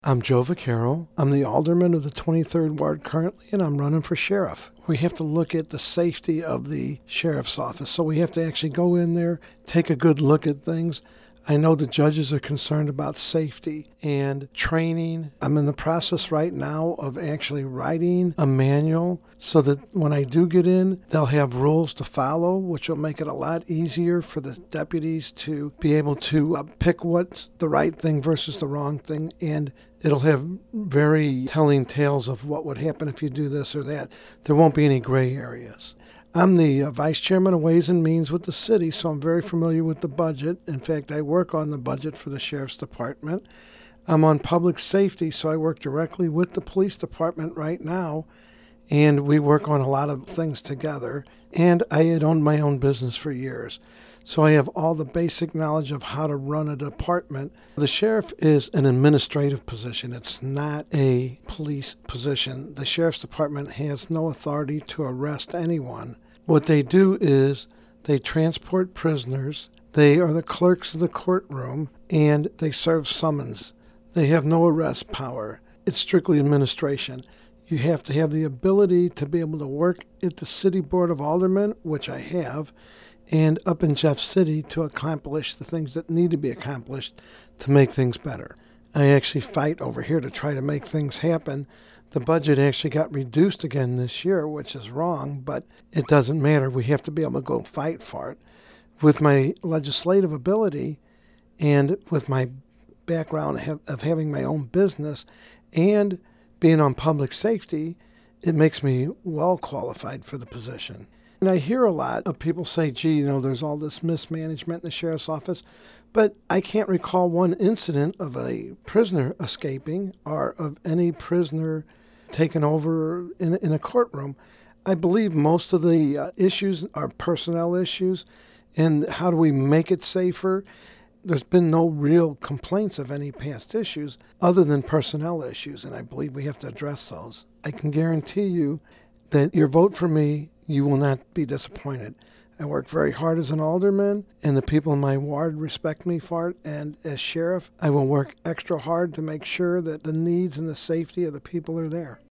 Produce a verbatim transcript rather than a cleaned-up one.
I'm Joe Vaccaro. I'm the alderman of the twenty-third Ward currently, and I'm running for sheriff. We have to look at the safety of the sheriff's office, so we have to actually go in there, take a good look at things. I know the judges are concerned about safety and training. I'm in the process right now of actually writing a manual so that when I do get in, they'll have rules to follow, which will make it a lot easier for the deputies to be able to uh, pick what's the right thing versus the wrong thing. And it'll have very telling tales of what would happen if you do this or that. There won't be any gray areas. I'm the uh, vice chairman of Ways and Means with the city, so I'm very familiar with the budget. In fact, I work on the budget for the sheriff's department. I'm on public safety, so I work directly with the police department right now, and we work on a lot of things together. And I had owned my own business for years, so I have all the basic knowledge of how to run a department. The sheriff is an administrative position. It's not a police position. The sheriff's department has no authority to arrest anyone. What they do is they transport prisoners. They are the clerks of the courtroom, and they serve summons. They have no arrest power. It's strictly administration. You have to have the ability to be able to work at the City Board of Aldermen, which I have, and up in Jeff City to accomplish the things that need to be accomplished to make things better. I actually fight over here to try to make things happen. The budget actually got reduced again this year, which is wrong, but it doesn't matter. We have to be able to go fight for it. With my legislative ability and with my background of having my own business and being on public safety, it makes me well qualified for the position. And I hear a lot of people say, gee, you know, there's all this mismanagement in the sheriff's office, but I can't recall one incident of a prisoner escaping or of any prisoner taken over in, in a courtroom. I believe most of the uh, issues are personnel issues, and how do we make it safer? There's been no real complaints of any past issues other than personnel issues, and I believe we have to address those. I can guarantee you that your vote for me, you will not be disappointed. I work very hard as an alderman, and the people in my ward respect me for it. And as sheriff, I will work extra hard to make sure that the needs and the safety of the people are there.